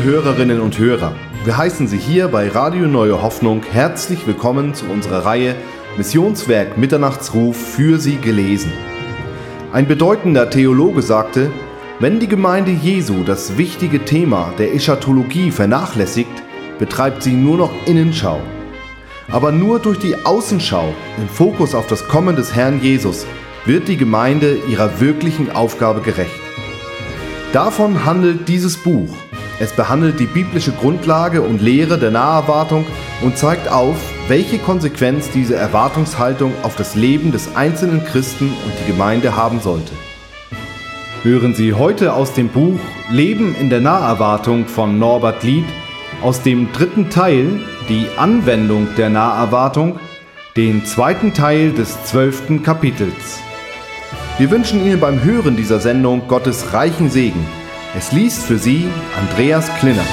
Liebe Hörerinnen und Hörer, wir heißen Sie hier bei Radio Neue Hoffnung herzlich willkommen zu unserer Reihe Missionswerk Mitternachtsruf für Sie gelesen. Ein bedeutender Theologe sagte, wenn die Gemeinde Jesu das wichtige Thema der Eschatologie vernachlässigt, betreibt sie nur noch Innenschau. Aber nur durch die Außenschau, im Fokus auf das Kommen des Herrn Jesus, wird die Gemeinde ihrer wirklichen Aufgabe gerecht. Davon handelt dieses Buch. Es behandelt die biblische Grundlage und Lehre der Naherwartung und zeigt auf, welche Konsequenz diese Erwartungshaltung auf das Leben des einzelnen Christen und die Gemeinde haben sollte. Hören Sie heute aus dem Buch Leben in der Naherwartung von Norbert Lied aus dem 3. Teil, die Anwendung der Naherwartung, den 2. Teil des 12. Kapitels. Wir wünschen Ihnen beim Hören dieser Sendung Gottes reichen Segen. Es liest für Sie Andreas Klinner.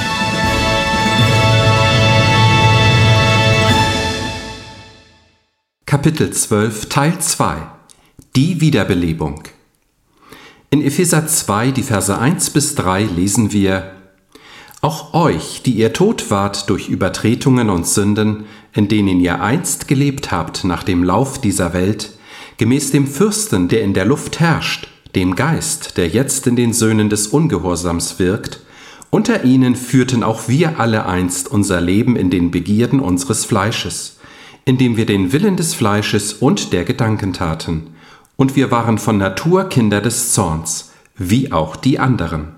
Kapitel 12, Teil 2 – Die Wiederbelebung. In Epheser 2, die Verse 1 bis 3 lesen wir: Auch euch, die ihr tot wart durch Übertretungen und Sünden, in denen ihr einst gelebt habt nach dem Lauf dieser Welt, gemäß dem Fürsten, der in der Luft herrscht, dem Geist, der jetzt in den Söhnen des Ungehorsams wirkt, unter ihnen führten auch wir alle einst unser Leben in den Begierden unseres Fleisches, indem wir den Willen des Fleisches und der Gedanken taten, und wir waren von Natur Kinder des Zorns, wie auch die anderen.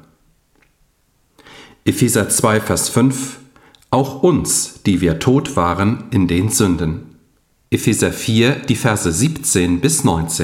Epheser 2, Vers 5: Auch uns, die wir tot waren in den Sünden. Epheser 4, die Verse 17 bis 19.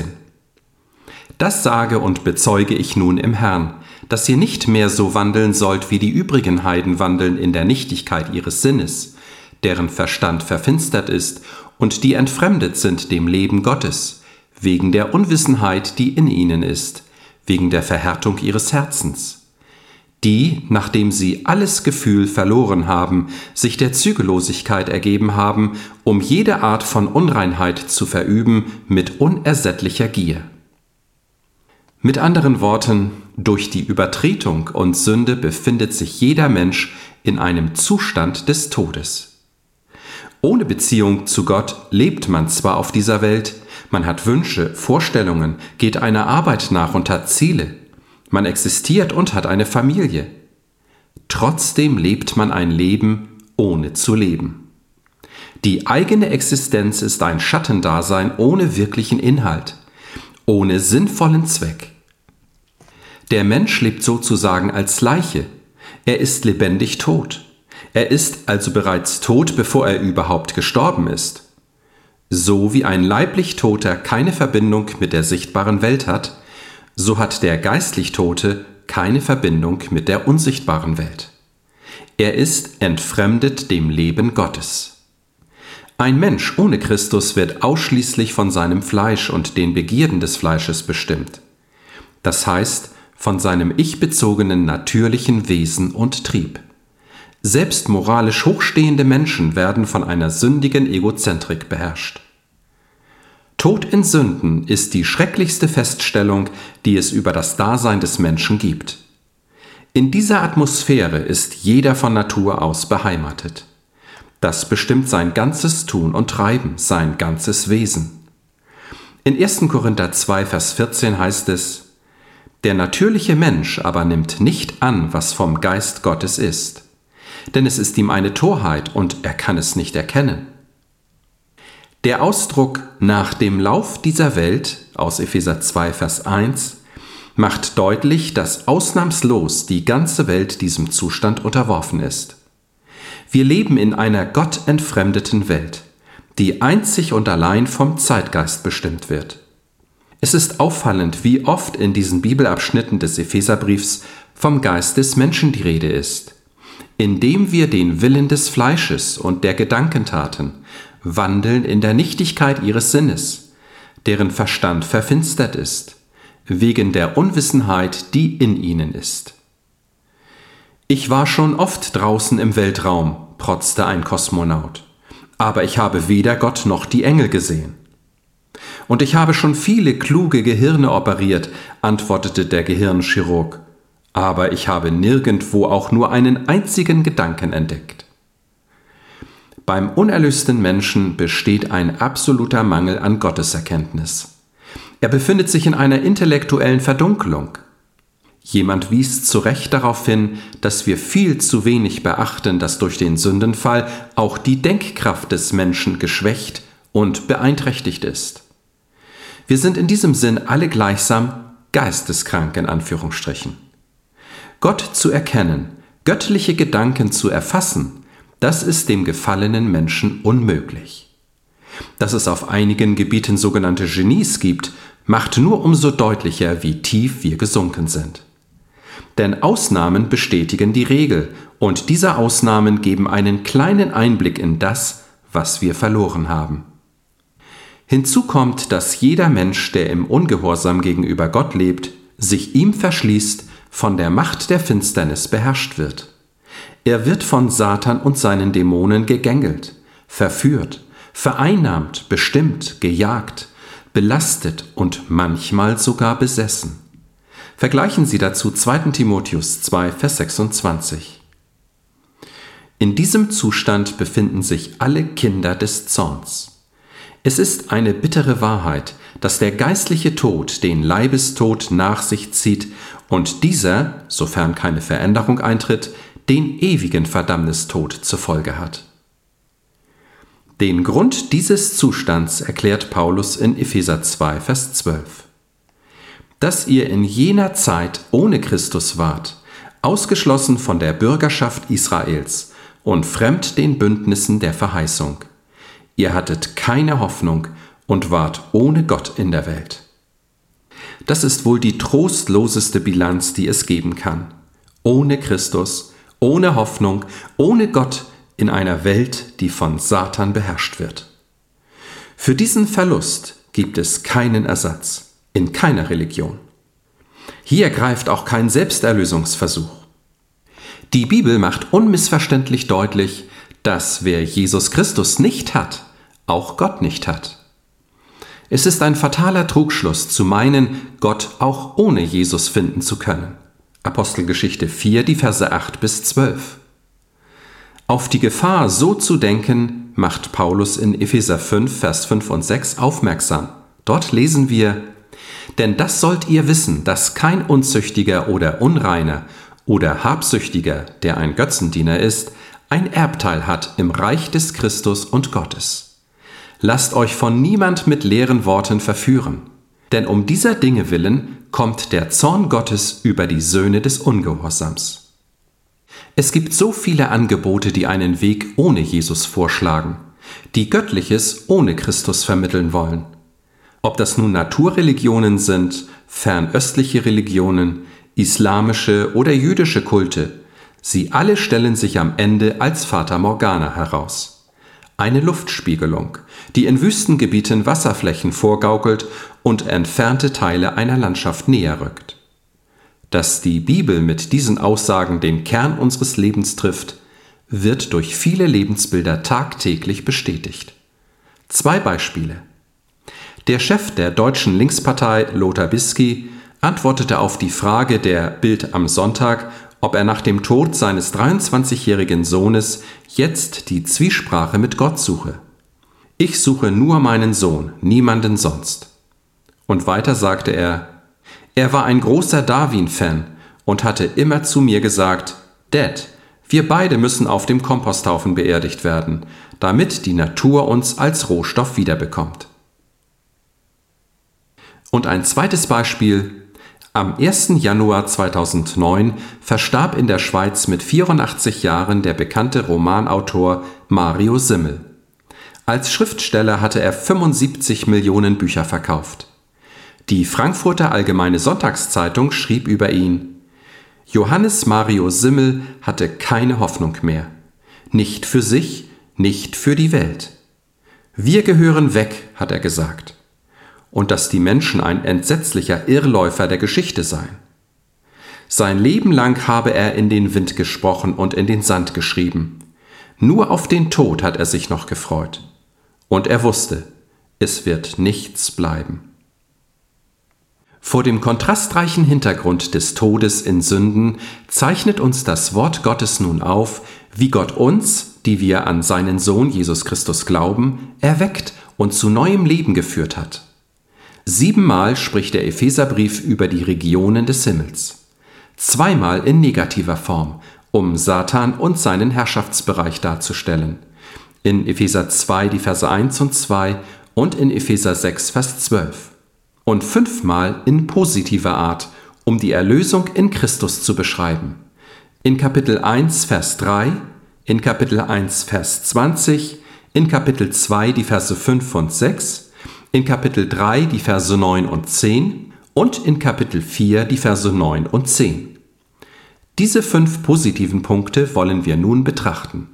Das sage und bezeuge ich nun im Herrn, dass ihr nicht mehr so wandeln sollt, wie die übrigen Heiden wandeln in der Nichtigkeit ihres Sinnes, deren Verstand verfinstert ist und die entfremdet sind dem Leben Gottes, wegen der Unwissenheit, die in ihnen ist, wegen der Verhärtung ihres Herzens. Die, nachdem sie alles Gefühl verloren haben, sich der Zügellosigkeit ergeben haben, um jede Art von Unreinheit zu verüben mit unersättlicher Gier. Mit anderen Worten, durch die Übertretung und Sünde befindet sich jeder Mensch in einem Zustand des Todes. Ohne Beziehung zu Gott lebt man zwar auf dieser Welt, man hat Wünsche, Vorstellungen, geht einer Arbeit nach und hat Ziele, man existiert und hat eine Familie. Trotzdem lebt man ein Leben, ohne zu leben. Die eigene Existenz ist ein Schattendasein ohne wirklichen Inhalt, ohne sinnvollen Zweck. Der Mensch lebt sozusagen als Leiche. Er ist lebendig tot. Er ist also bereits tot, bevor er überhaupt gestorben ist. So wie ein leiblich Toter keine Verbindung mit der sichtbaren Welt hat, so hat der geistlich Tote keine Verbindung mit der unsichtbaren Welt. Er ist entfremdet dem Leben Gottes. Ein Mensch ohne Christus wird ausschließlich von seinem Fleisch und den Begierden des Fleisches bestimmt. Das heißt, von seinem ich-bezogenen natürlichen Wesen und Trieb. Selbst moralisch hochstehende Menschen werden von einer sündigen Egozentrik beherrscht. Tod in Sünden ist die schrecklichste Feststellung, die es über das Dasein des Menschen gibt. In dieser Atmosphäre ist jeder von Natur aus beheimatet. Das bestimmt sein ganzes Tun und Treiben, sein ganzes Wesen. In 1. Korinther 2, Vers 14 heißt es: Der natürliche Mensch aber nimmt nicht an, was vom Geist Gottes ist, denn es ist ihm eine Torheit und er kann es nicht erkennen. Der Ausdruck nach dem Lauf dieser Welt aus Epheser 2, Vers 1 macht deutlich, dass ausnahmslos die ganze Welt diesem Zustand unterworfen ist. Wir leben in einer gottentfremdeten Welt, die einzig und allein vom Zeitgeist bestimmt wird. Es ist auffallend, wie oft in diesen Bibelabschnitten des Epheserbriefs vom Geist des Menschen die Rede ist. Indem wir den Willen des Fleisches und der Gedanken taten, wandeln in der Nichtigkeit ihres Sinnes, deren Verstand verfinstert ist, wegen der Unwissenheit, die in ihnen ist. Ich war schon oft draußen im Weltraum, protzte ein Kosmonaut, aber ich habe weder Gott noch die Engel gesehen. Und ich habe schon viele kluge Gehirne operiert, antwortete der Gehirnchirurg, aber ich habe nirgendwo auch nur einen einzigen Gedanken entdeckt. Beim unerlösten Menschen besteht ein absoluter Mangel an Gotteserkenntnis. Er befindet sich in einer intellektuellen Verdunkelung. Jemand wies zu Recht darauf hin, dass wir viel zu wenig beachten, dass durch den Sündenfall auch die Denkkraft des Menschen geschwächt und beeinträchtigt ist. Wir sind in diesem Sinn alle gleichsam geisteskrank in Anführungsstrichen. Gott zu erkennen, göttliche Gedanken zu erfassen, das ist dem gefallenen Menschen unmöglich. Dass es auf einigen Gebieten sogenannte Genies gibt, macht nur umso deutlicher, wie tief wir gesunken sind. Denn Ausnahmen bestätigen die Regel, und diese Ausnahmen geben einen kleinen Einblick in das, was wir verloren haben. Hinzu kommt, dass jeder Mensch, der im Ungehorsam gegenüber Gott lebt, sich ihm verschließt, von der Macht der Finsternis beherrscht wird. Er wird von Satan und seinen Dämonen gegängelt, verführt, vereinnahmt, bestimmt, gejagt, belastet und manchmal sogar besessen. Vergleichen Sie dazu 2. Timotheus 2, Vers 26. In diesem Zustand befinden sich alle Kinder des Zorns. Es ist eine bittere Wahrheit, dass der geistliche Tod den Leibestod nach sich zieht und dieser, sofern keine Veränderung eintritt, den ewigen Verdammnistod zur Folge hat. Den Grund dieses Zustands erklärt Paulus in Epheser 2, Vers 12. Dass ihr in jener Zeit ohne Christus wart, ausgeschlossen von der Bürgerschaft Israels und fremd den Bündnissen der Verheißung. Ihr hattet keine Hoffnung und wart ohne Gott in der Welt. Das ist wohl die trostloseste Bilanz, die es geben kann. Ohne Christus, ohne Hoffnung, ohne Gott in einer Welt, die von Satan beherrscht wird. Für diesen Verlust gibt es keinen Ersatz, in keiner Religion. Hier greift auch kein Selbsterlösungsversuch. Die Bibel macht unmissverständlich deutlich, dass wer Jesus Christus nicht hat, auch Gott nicht hat. Es ist ein fataler Trugschluss zu meinen, Gott auch ohne Jesus finden zu können. Apostelgeschichte 4, die Verse 8 bis 12. Auf die Gefahr, so zu denken, macht Paulus in Epheser 5, Vers 5 und 6 aufmerksam. Dort lesen wir: Denn das sollt ihr wissen, dass kein Unzüchtiger oder Unreiner oder Habsüchtiger, der ein Götzendiener ist, ein Erbteil hat im Reich des Christus und Gottes. Lasst euch von niemand mit leeren Worten verführen, denn um dieser Dinge willen kommt der Zorn Gottes über die Söhne des Ungehorsams. Es gibt so viele Angebote, die einen Weg ohne Jesus vorschlagen, die Göttliches ohne Christus vermitteln wollen. Ob das nun Naturreligionen sind, fernöstliche Religionen, islamische oder jüdische Kulte, sie alle stellen sich am Ende als Fata Morgana heraus. Eine Luftspiegelung, die in Wüstengebieten Wasserflächen vorgaukelt und entfernte Teile einer Landschaft näher rückt. Dass die Bibel mit diesen Aussagen den Kern unseres Lebens trifft, wird durch viele Lebensbilder tagtäglich bestätigt. 2 Beispiele. Der Chef der deutschen Linkspartei, Lothar Bisky, antwortete auf die Frage der Bild am Sonntag, ob er nach dem Tod seines 23-jährigen Sohnes jetzt die Zwiesprache mit Gott suche. Ich suche nur meinen Sohn, niemanden sonst. Und weiter sagte er war ein großer Darwin-Fan und hatte immer zu mir gesagt: Dad, wir beide müssen auf dem Komposthaufen beerdigt werden, damit die Natur uns als Rohstoff wiederbekommt. Und ein zweites Beispiel: Am 1. Januar 2009 verstarb in der Schweiz mit 84 Jahren der bekannte Romanautor Mario Simmel. Als Schriftsteller hatte er 75 Millionen Bücher verkauft. Die Frankfurter Allgemeine Sonntagszeitung schrieb über ihn: Johannes Mario Simmel hatte keine Hoffnung mehr. Nicht für sich, nicht für die Welt. Wir gehören weg, hat er gesagt. Und dass die Menschen ein entsetzlicher Irrläufer der Geschichte seien. Sein Leben lang habe er in den Wind gesprochen und in den Sand geschrieben. Nur auf den Tod hat er sich noch gefreut. Und er wusste, es wird nichts bleiben. Vor dem kontrastreichen Hintergrund des Todes in Sünden zeichnet uns das Wort Gottes nun auf, wie Gott uns, die wir an seinen Sohn Jesus Christus glauben, erweckt und zu neuem Leben geführt hat. 7-mal spricht der Epheserbrief über die Regionen des Himmels. 2-mal in negativer Form, um Satan und seinen Herrschaftsbereich darzustellen. In Epheser 2 die Verse 1 und 2 und in Epheser 6 Vers 12. Und 5-mal in positiver Art, um die Erlösung in Christus zu beschreiben. In Kapitel 1 Vers 3, in Kapitel 1 Vers 20, in Kapitel 2 die Verse 5 und 6, in Kapitel 3 die Verse 9 und 10 und in Kapitel 4 die Verse 9 und 10. Diese 5 positiven Punkte wollen wir nun betrachten.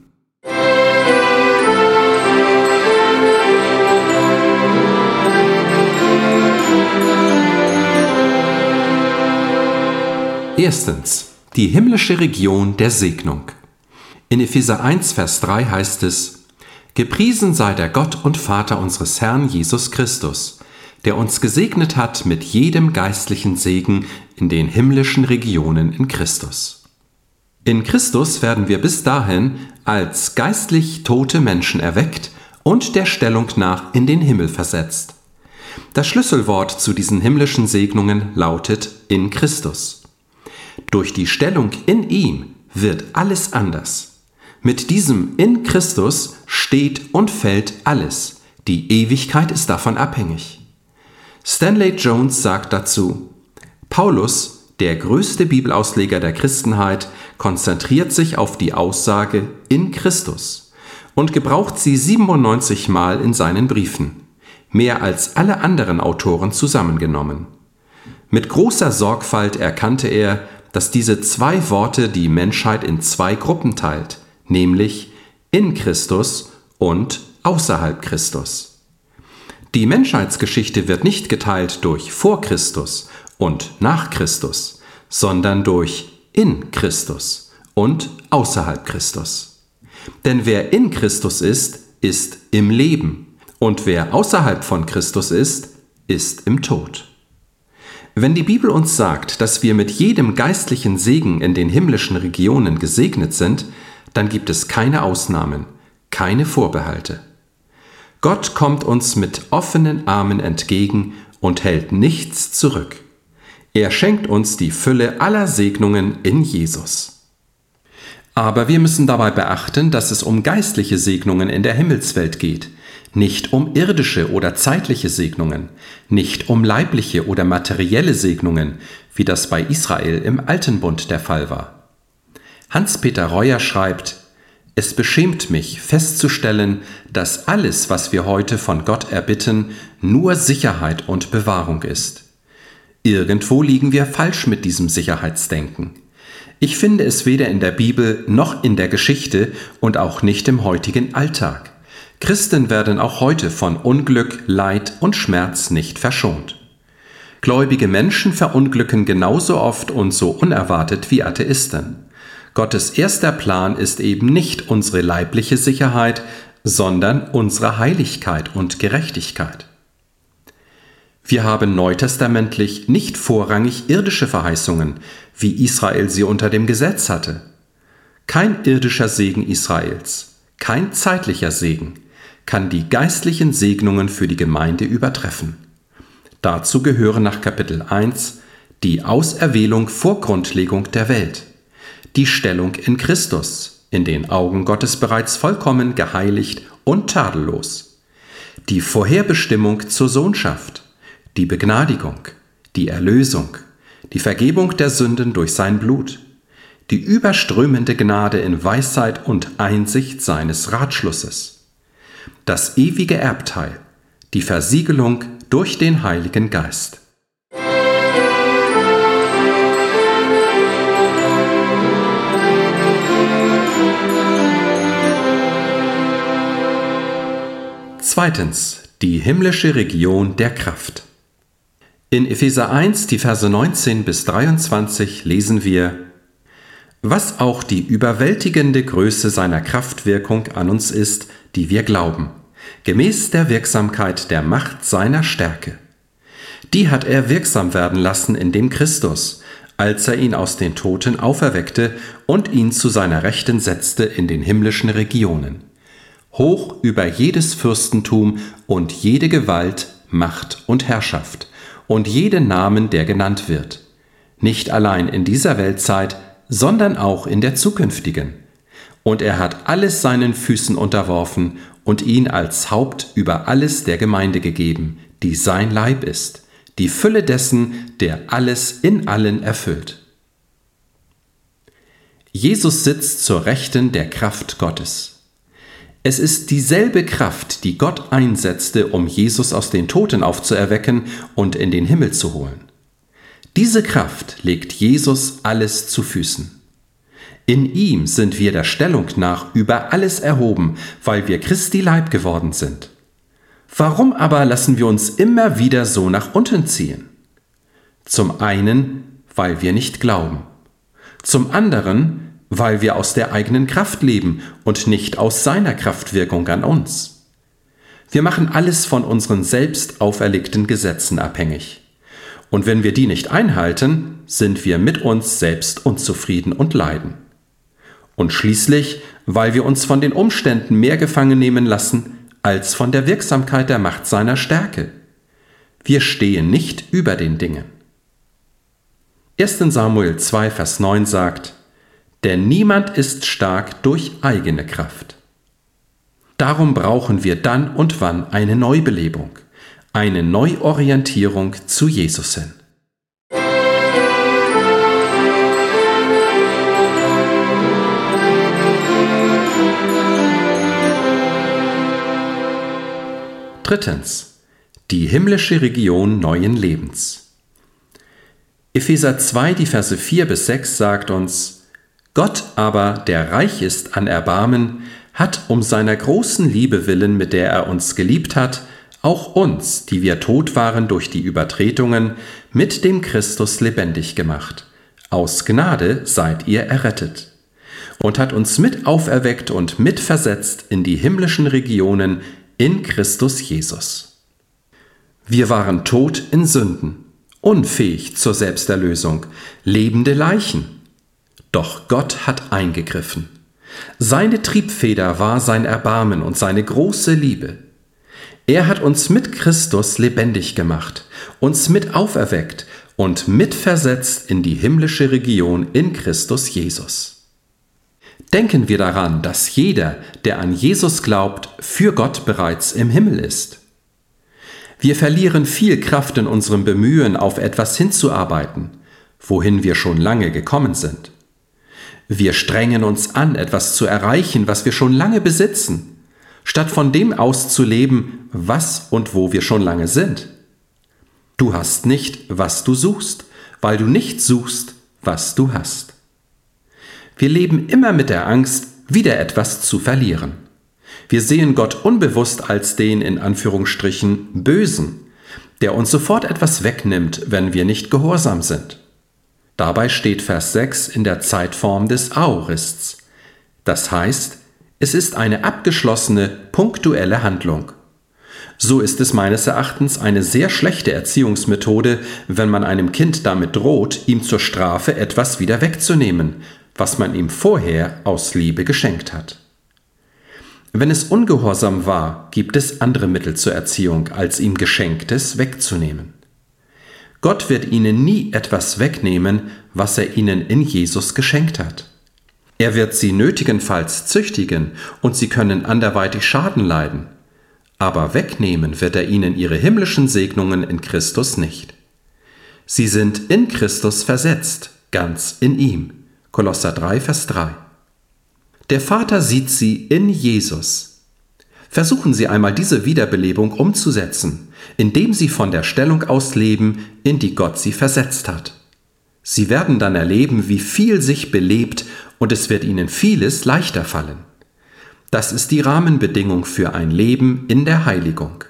Erstens, die himmlische Region der Segnung. In Epheser 1, Vers 3 heißt es: Gepriesen sei der Gott und Vater unseres Herrn Jesus Christus, der uns gesegnet hat mit jedem geistlichen Segen in den himmlischen Regionen in Christus. In Christus werden wir bis dahin als geistlich tote Menschen erweckt und der Stellung nach in den Himmel versetzt. Das Schlüsselwort zu diesen himmlischen Segnungen lautet in Christus. Durch die Stellung in ihm wird alles anders. Mit diesem in Christus steht und fällt alles. Die Ewigkeit ist davon abhängig. Stanley Jones sagt dazu: Paulus, der größte Bibelausleger der Christenheit, konzentriert sich auf die Aussage in Christus und gebraucht sie 97 Mal in seinen Briefen, mehr als alle anderen Autoren zusammengenommen. Mit großer Sorgfalt erkannte er, dass diese 2 Worte die Menschheit in 2 Gruppen teilt, nämlich in Christus und außerhalb Christus. Die Menschheitsgeschichte wird nicht geteilt durch vor Christus und nach Christus, sondern durch in Christus und außerhalb Christus. Denn wer in Christus ist, ist im Leben, und wer außerhalb von Christus ist im Tod. Wenn die Bibel uns sagt, dass wir mit jedem geistlichen Segen in den himmlischen Regionen gesegnet sind, dann gibt es keine Ausnahmen, keine Vorbehalte. Gott kommt uns mit offenen Armen entgegen und hält nichts zurück. Er schenkt uns die Fülle aller Segnungen in Jesus. Aber wir müssen dabei beachten, dass es um geistliche Segnungen in der Himmelswelt geht, nicht um irdische oder zeitliche Segnungen, nicht um leibliche oder materielle Segnungen, wie das bei Israel im Alten Bund der Fall war. Hans-Peter Reuer schreibt: Es beschämt mich, festzustellen, dass alles, was wir heute von Gott erbitten, nur Sicherheit und Bewahrung ist. Irgendwo liegen wir falsch mit diesem Sicherheitsdenken. Ich finde es weder in der Bibel noch in der Geschichte und auch nicht im heutigen Alltag. Christen werden auch heute von Unglück, Leid und Schmerz nicht verschont. Gläubige Menschen verunglücken genauso oft und so unerwartet wie Atheisten. Gottes erster Plan ist eben nicht unsere leibliche Sicherheit, sondern unsere Heiligkeit und Gerechtigkeit. Wir haben neutestamentlich nicht vorrangig irdische Verheißungen, wie Israel sie unter dem Gesetz hatte. Kein irdischer Segen Israels, kein zeitlicher Segen kann die geistlichen Segnungen für die Gemeinde übertreffen. Dazu gehören nach Kapitel 1 die Auserwählung vor Grundlegung der Welt, die Stellung in Christus, in den Augen Gottes bereits vollkommen geheiligt und tadellos, die Vorherbestimmung zur Sohnschaft, die Begnadigung, die Erlösung, die Vergebung der Sünden durch sein Blut, die überströmende Gnade in Weisheit und Einsicht seines Ratschlusses, das ewige Erbteil, die Versiegelung durch den Heiligen Geist. Zweitens, die himmlische Region der Kraft. In Epheser 1, die Verse 19 bis 23 lesen wir: Was auch die überwältigende Größe seiner Kraftwirkung an uns ist, die wir glauben, gemäß der Wirksamkeit der Macht seiner Stärke. Die hat er wirksam werden lassen in dem Christus, als er ihn aus den Toten auferweckte und ihn zu seiner Rechten setzte in den himmlischen Regionen, hoch über jedes Fürstentum und jede Gewalt, Macht und Herrschaft und jeden Namen, der genannt wird, nicht allein in dieser Weltzeit, sondern auch in der zukünftigen. Und er hat alles seinen Füßen unterworfen und ihn als Haupt über alles der Gemeinde gegeben, die sein Leib ist, die Fülle dessen, der alles in allen erfüllt. Jesus sitzt zur Rechten der Kraft Gottes. Es ist dieselbe Kraft, die Gott einsetzte, um Jesus aus den Toten aufzuerwecken und in den Himmel zu holen. Diese Kraft legt Jesus alles zu Füßen. In ihm sind wir der Stellung nach über alles erhoben, weil wir Christi Leib geworden sind. Warum aber lassen wir uns immer wieder so nach unten ziehen? Zum einen, weil wir nicht glauben. Zum anderen, weil wir aus der eigenen Kraft leben und nicht aus seiner Kraftwirkung an uns. Wir machen alles von unseren selbst auferlegten Gesetzen abhängig. Und wenn wir die nicht einhalten, sind wir mit uns selbst unzufrieden und leiden. Und schließlich, weil wir uns von den Umständen mehr gefangen nehmen lassen, als von der Wirksamkeit der Macht seiner Stärke. Wir stehen nicht über den Dingen. 1. Samuel 2, Vers 9 sagt: Denn niemand ist stark durch eigene Kraft. Darum brauchen wir dann und wann eine Neubelebung, eine Neuorientierung zu Jesus hin. Drittens. Die himmlische Region neuen Lebens. Epheser 2, die Verse 4 bis 6 sagt uns: Gott aber, der reich ist an Erbarmen, hat um seiner großen Liebe willen, mit der er uns geliebt hat, auch uns, die wir tot waren durch die Übertretungen, mit dem Christus lebendig gemacht. Aus Gnade seid ihr errettet. Und hat uns mit auferweckt und mit versetzt in die himmlischen Regionen in Christus Jesus. Wir waren tot in Sünden, unfähig zur Selbsterlösung, lebende Leichen. Doch Gott hat eingegriffen. Seine Triebfeder war sein Erbarmen und seine große Liebe. Er hat uns mit Christus lebendig gemacht, uns mit auferweckt und mit versetzt in die himmlische Region in Christus Jesus. Denken wir daran, dass jeder, der an Jesus glaubt, für Gott bereits im Himmel ist. Wir verlieren viel Kraft in unserem Bemühen, auf etwas hinzuarbeiten, wohin wir schon lange gekommen sind. Wir strengen uns an, etwas zu erreichen, was wir schon lange besitzen, statt von dem auszuleben, was und wo wir schon lange sind. Du hast nicht, was du suchst, weil du nicht suchst, was du hast. Wir leben immer mit der Angst, wieder etwas zu verlieren. Wir sehen Gott unbewusst als den in Anführungsstrichen Bösen, der uns sofort etwas wegnimmt, wenn wir nicht gehorsam sind. Dabei steht Vers 6 in der Zeitform des Aorists. Das heißt, es ist eine abgeschlossene, punktuelle Handlung. So ist es meines Erachtens eine sehr schlechte Erziehungsmethode, wenn man einem Kind damit droht, ihm zur Strafe etwas wieder wegzunehmen, was man ihm vorher aus Liebe geschenkt hat. Wenn es ungehorsam war, gibt es andere Mittel zur Erziehung, als ihm Geschenktes wegzunehmen. Gott wird ihnen nie etwas wegnehmen, was er ihnen in Jesus geschenkt hat. Er wird sie nötigenfalls züchtigen und sie können anderweitig Schaden leiden. Aber wegnehmen wird er ihnen ihre himmlischen Segnungen in Christus nicht. Sie sind in Christus versetzt, ganz in ihm. Kolosser 3, Vers 3. Der Vater sieht sie in Jesus. Versuchen Sie einmal diese Wiederbelebung umzusetzen, indem Sie von der Stellung aus leben, in die Gott Sie versetzt hat. Sie werden dann erleben, wie viel sich belebt und es wird Ihnen vieles leichter fallen. Das ist die Rahmenbedingung für ein Leben in der Heiligung.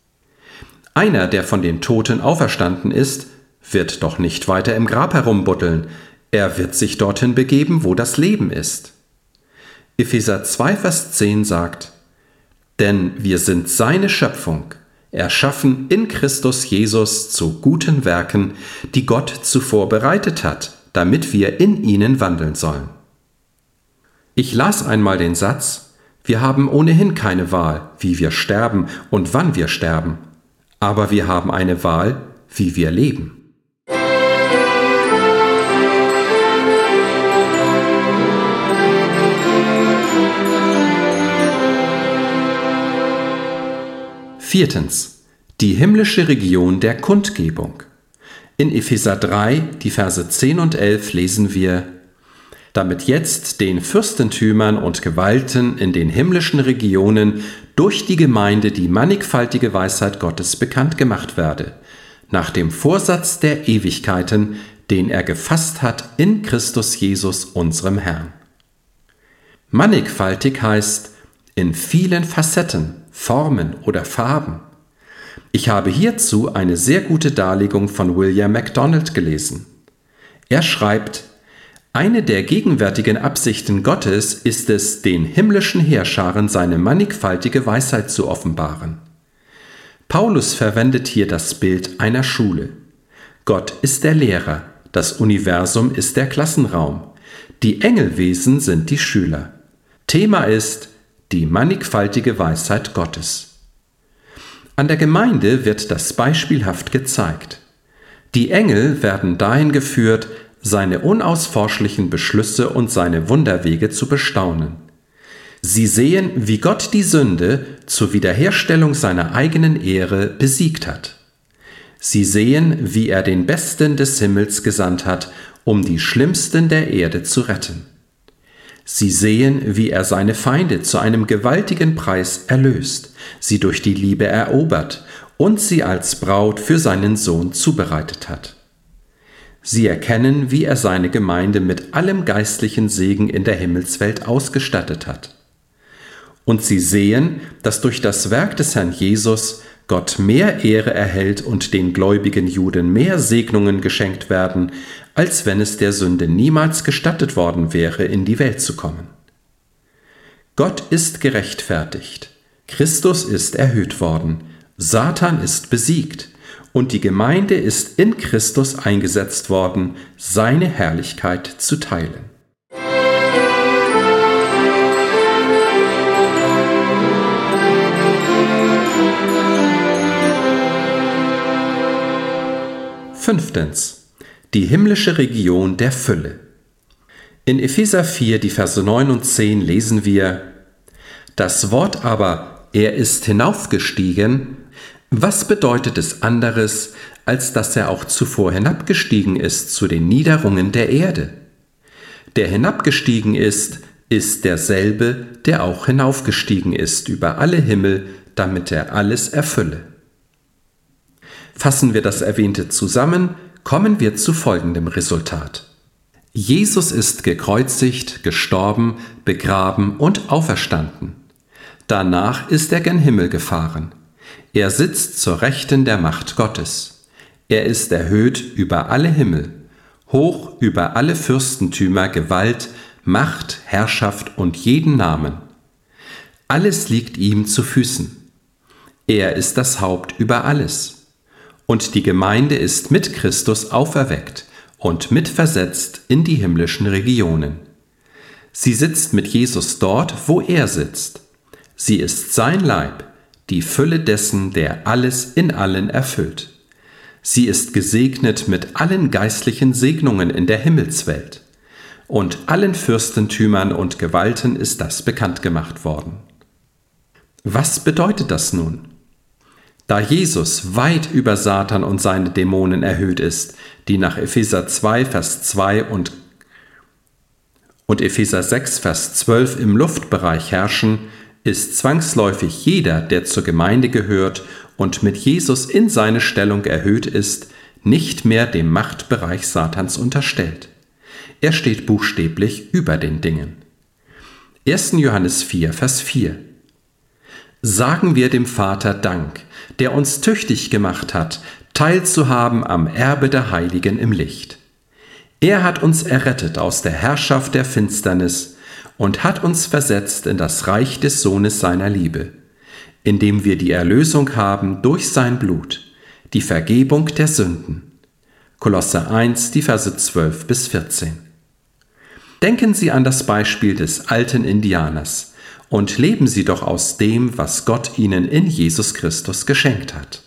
Einer, der von den Toten auferstanden ist, wird doch nicht weiter im Grab herumbuddeln. Er wird sich dorthin begeben, wo das Leben ist. Epheser 2, Vers 10 sagt: Denn wir sind seine Schöpfung, erschaffen in Christus Jesus zu guten Werken, die Gott zuvor bereitet hat, damit wir in ihnen wandeln sollen. Ich las einmal den Satz: Wir haben ohnehin keine Wahl, wie wir sterben und wann wir sterben, aber wir haben eine Wahl, wie wir leben. Viertens. Die himmlische Region der Kundgebung. In Epheser 3, die Verse 10 und 11 lesen wir: Damit jetzt den Fürstentümern und Gewalten in den himmlischen Regionen durch die Gemeinde die mannigfaltige Weisheit Gottes bekannt gemacht werde, nach dem Vorsatz der Ewigkeiten, den er gefasst hat in Christus Jesus, unserem Herrn. Mannigfaltig heißt in vielen Facetten, Formen oder Farben. Ich habe hierzu eine sehr gute Darlegung von William MacDonald gelesen. Er schreibt: Eine der gegenwärtigen Absichten Gottes ist es, den himmlischen Heerscharen seine mannigfaltige Weisheit zu offenbaren. Paulus verwendet hier das Bild einer Schule. Gott ist der Lehrer, das Universum ist der Klassenraum, die Engelwesen sind die Schüler. Thema ist die mannigfaltige Weisheit Gottes. An der Gemeinde wird das beispielhaft gezeigt. Die Engel werden dahin geführt, seine unausforschlichen Beschlüsse und seine Wunderwege zu bestaunen. Sie sehen, wie Gott die Sünde zur Wiederherstellung seiner eigenen Ehre besiegt hat. Sie sehen, wie er den Besten des Himmels gesandt hat, um die Schlimmsten der Erde zu retten. Sie sehen, wie er seine Feinde zu einem gewaltigen Preis erlöst, sie durch die Liebe erobert und sie als Braut für seinen Sohn zubereitet hat. Sie erkennen, wie er seine Gemeinde mit allem geistlichen Segen in der Himmelswelt ausgestattet hat. Und sie sehen, dass durch das Werk des Herrn Jesus Gott mehr Ehre erhält und den gläubigen Juden mehr Segnungen geschenkt werden, als wenn es der Sünde niemals gestattet worden wäre, in die Welt zu kommen. Gott ist gerechtfertigt, Christus ist erhöht worden, Satan ist besiegt und die Gemeinde ist in Christus eingesetzt worden, seine Herrlichkeit zu teilen. Fünftens. Die himmlische Region der Fülle. In Epheser 4, die Verse 9 und 10 lesen wir: Das Wort aber, er ist hinaufgestiegen, was bedeutet es anderes, als dass er auch zuvor hinabgestiegen ist zu den Niederungen der Erde? Der hinabgestiegen ist derselbe, der auch hinaufgestiegen ist über alle Himmel, damit er alles erfülle. Fassen wir das Erwähnte zusammen, kommen wir zu folgendem Resultat. Jesus ist gekreuzigt, gestorben, begraben und auferstanden. Danach ist er gen Himmel gefahren. Er sitzt zur Rechten der Macht Gottes. Er ist erhöht über alle Himmel, hoch über alle Fürstentümer, Gewalt, Macht, Herrschaft und jeden Namen. Alles liegt ihm zu Füßen. Er ist das Haupt über alles. Und die Gemeinde ist mit Christus auferweckt und mitversetzt in die himmlischen Regionen. Sie sitzt mit Jesus dort, wo er sitzt. Sie ist sein Leib, die Fülle dessen, der alles in allen erfüllt. Sie ist gesegnet mit allen geistlichen Segnungen in der Himmelswelt. Und allen Fürstentümern und Gewalten ist das bekannt gemacht worden. Was bedeutet das nun? Da Jesus weit über Satan und seine Dämonen erhöht ist, die nach Epheser 2, Vers 2 und Epheser 6, Vers 12 im Luftbereich herrschen, ist zwangsläufig jeder, der zur Gemeinde gehört und mit Jesus in seine Stellung erhöht ist, nicht mehr dem Machtbereich Satans unterstellt. Er steht buchstäblich über den Dingen. 1. Johannes 4, Vers 4. Sagen wir dem Vater Dank, der uns tüchtig gemacht hat, teilzuhaben am Erbe der Heiligen im Licht. Er hat uns errettet aus der Herrschaft der Finsternis und hat uns versetzt in das Reich des Sohnes seiner Liebe. indem wir die Erlösung haben durch sein Blut, die Vergebung der Sünden. Kolosser 1, die Verse 12 bis 14. Denken Sie an das Beispiel des alten Indianers und leben Sie doch aus dem, was Gott Ihnen in Jesus Christus geschenkt hat.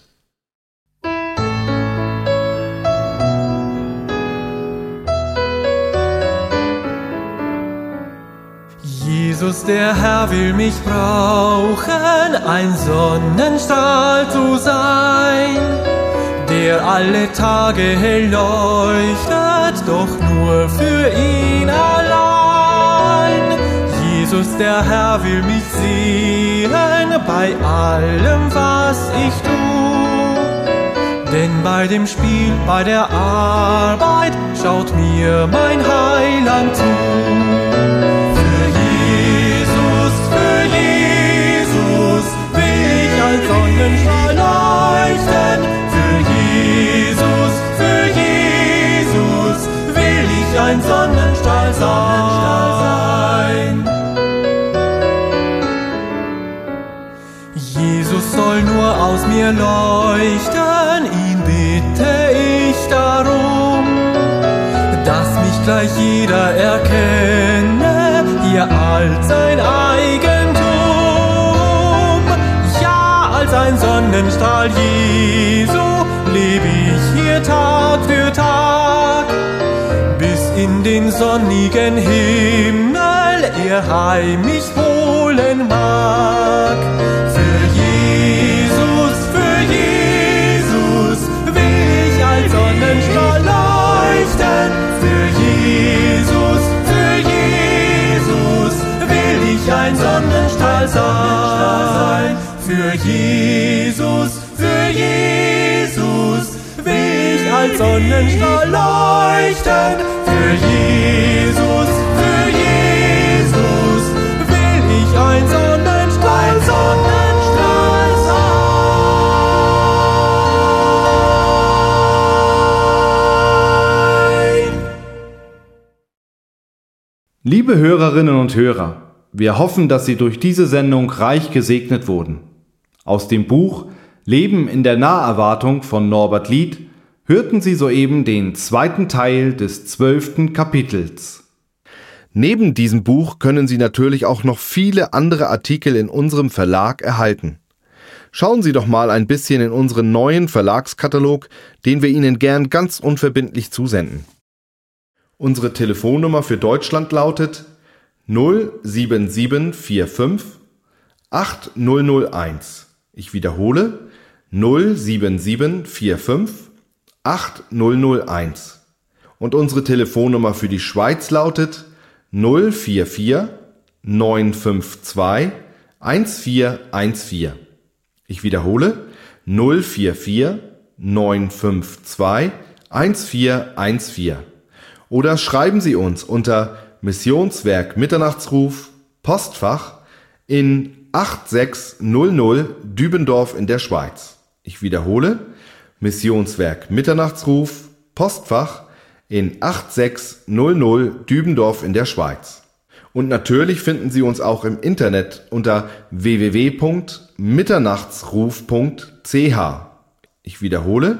Jesus, der Herr, will mich brauchen, ein Sonnenstrahl zu sein, der alle Tage hell leuchtet, doch nur für ihn allein. Jesus, der Herr, will mich sehen bei allem, was ich tu. Denn bei dem Spiel, bei der Arbeit schaut mir mein Heiland zu. Als Sonnenstrahl leuchten, für Jesus will ich ein Sonnenstrahl sein. Jesus soll nur aus mir leuchten, ihn bitte ich darum, dass mich gleich jeder erkenne, hier als sein Eigentum. Als ein Sonnenstrahl Jesu lebe ich hier Tag für Tag, bis in den sonnigen Himmel er heim mich holen mag. Für Jesus will ich als Sonnenstrahl leuchten. Für Jesus will ich ein Sonnenstrahl sein. Für Jesus will ich als Sonnenstrahl leuchten. Für Jesus will ich ein Sonnenstrahl sein. Liebe Hörerinnen und Hörer, wir hoffen, dass Sie durch diese Sendung reich gesegnet wurden. Aus dem Buch Leben in der Naherwartung von Norbert Lied hörten Sie soeben den zweiten Teil des 12. Kapitels. Neben diesem Buch können Sie natürlich auch noch viele andere Artikel in unserem Verlag erhalten. Schauen Sie doch mal ein bisschen in unseren neuen Verlagskatalog, den wir Ihnen gern ganz unverbindlich zusenden. Unsere Telefonnummer für Deutschland lautet 07745 8001. Ich wiederhole 07745 8001. Und unsere Telefonnummer für die Schweiz lautet 044 952 1414. Ich wiederhole 044 952 1414. Oder schreiben Sie uns unter Missionswerk Mitternachtsruf, Postfach in 8600 Dübendorf in der Schweiz. Ich wiederhole, Missionswerk Mitternachtsruf, Postfach in 8600 Dübendorf in der Schweiz. Und natürlich finden Sie uns auch im Internet unter www.mitternachtsruf.ch. Ich wiederhole,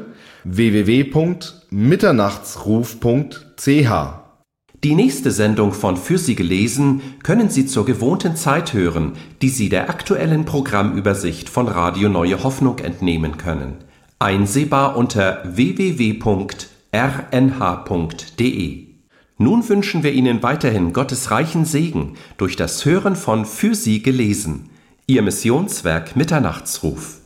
www.mitternachtsruf.ch. Die nächste Sendung von Für Sie gelesen können Sie zur gewohnten Zeit hören, die Sie der aktuellen Programmübersicht von Radio Neue Hoffnung entnehmen können. Einsehbar unter www.rnh.de. Nun wünschen wir Ihnen weiterhin Gottes reichen Segen durch das Hören von Für Sie gelesen. Ihr Missionswerk Mitternachtsruf.